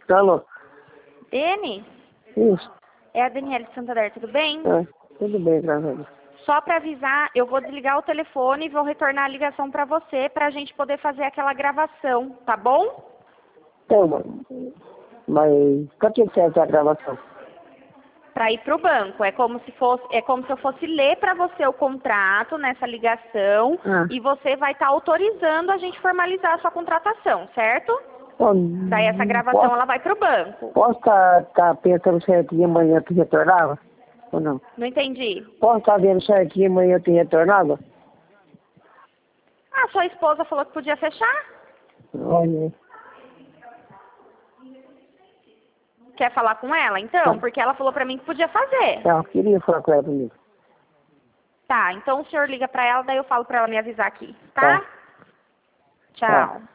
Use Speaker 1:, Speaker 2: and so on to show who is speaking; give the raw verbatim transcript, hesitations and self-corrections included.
Speaker 1: Alô?
Speaker 2: N?
Speaker 1: Isso.
Speaker 2: É a Daniela de Santander, tudo bem?
Speaker 1: É, tudo bem, graças a Deus.
Speaker 2: Só para avisar, eu vou desligar o telefone e vou retornar a ligação para você para a gente poder fazer aquela gravação, tá bom?
Speaker 1: Então, mas, mas pra que serve a gravação?
Speaker 2: Para ir para o banco. É como se fosse, é como se eu fosse ler para você o contrato nessa ligação
Speaker 1: Ah.
Speaker 2: e você vai estar autorizando a gente formalizar a sua contratação, certo?
Speaker 1: Bom,
Speaker 2: Daí essa gravação
Speaker 1: posso,
Speaker 2: ela vai para o banco.
Speaker 1: posso estar tá, tá pensando certinho amanhã tu retornava? Ou não?
Speaker 2: Não entendi.
Speaker 1: Posso estar tá vendo certinho amanhã tu retornava?
Speaker 2: Ah, sua esposa falou que podia fechar?
Speaker 1: Olha.
Speaker 2: Quer falar com ela, então?
Speaker 1: Tá.
Speaker 2: Porque ela falou pra mim que podia fazer.
Speaker 1: Tá, eu queria falar com ela comigo.
Speaker 2: Tá, então o senhor liga pra ela, daí eu falo pra ela me avisar aqui, tá?
Speaker 1: Tá.
Speaker 2: Tchau.
Speaker 1: Tá.